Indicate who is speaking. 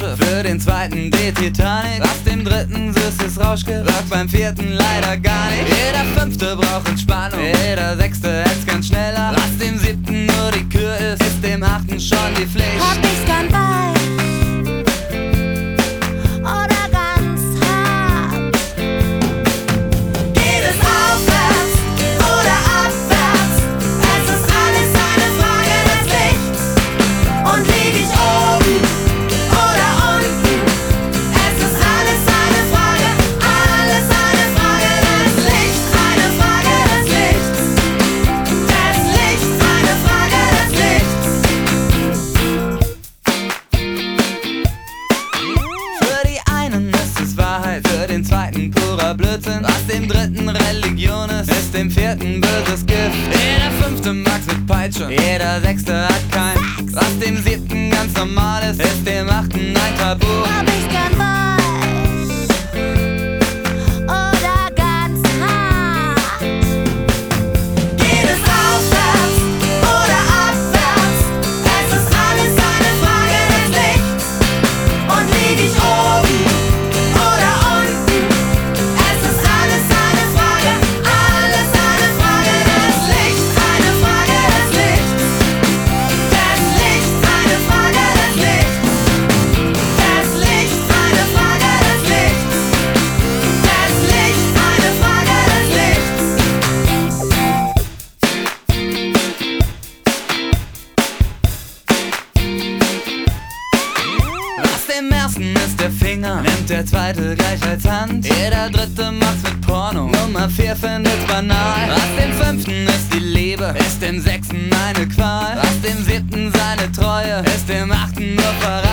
Speaker 1: Raumschiff, für den zweiten die Titanic, aus dem dritten süßes Rauschgift, wirkt beim vierten leider gar nicht. Jeder fünfte braucht Entspannung, jeder sechste hetzt ganz schneller, was dem siebten nur die Kür ist dem achten schon die Pflicht.
Speaker 2: Hab ich's gern weich oder ganz hart? Geht es aufwärts oder abwärts? Es ist alles eine Frage des Lichts. Und lieg ich oben oder unten? Es ist alles eine Frage des Lichts. Eine Frage des Lichts. Des Lichts, eine Frage des Lichts.
Speaker 1: Für die einen ist es Wahrheit, für den zweiten purer Blödsinn, was dem dritten Religion ist dem vierten böses Gift. Jeder fünfte mag's mit Peitsche, jeder sechste hat kein, was dem siebten ganz normal ist dem achten ein Tabu.
Speaker 2: Hab ich's gern weich oder ganz hart? Geht es aufwärts oder abwärts? Es ist alles eine Frage des Lichts. Und lieg ich oben oder unten? Es ist alles eine Frage des Lichts. Eine Frage des Lichts. Des Lichts, eine Frage des Lichts. Des Lichts, eine Frage des Lichts. Des Lichts, eine Frage des Lichts.
Speaker 1: Was dem ersten ist der Finger, nimmt der zweite gleich als Hand. Jeder dritte macht's mit Porno, Nummer 4 findet's banal. Was dem fünften ist die Liebe, ist dem sechsten eine Qual. Was dem siebten seine Treue, ist dem achten nur Verrat.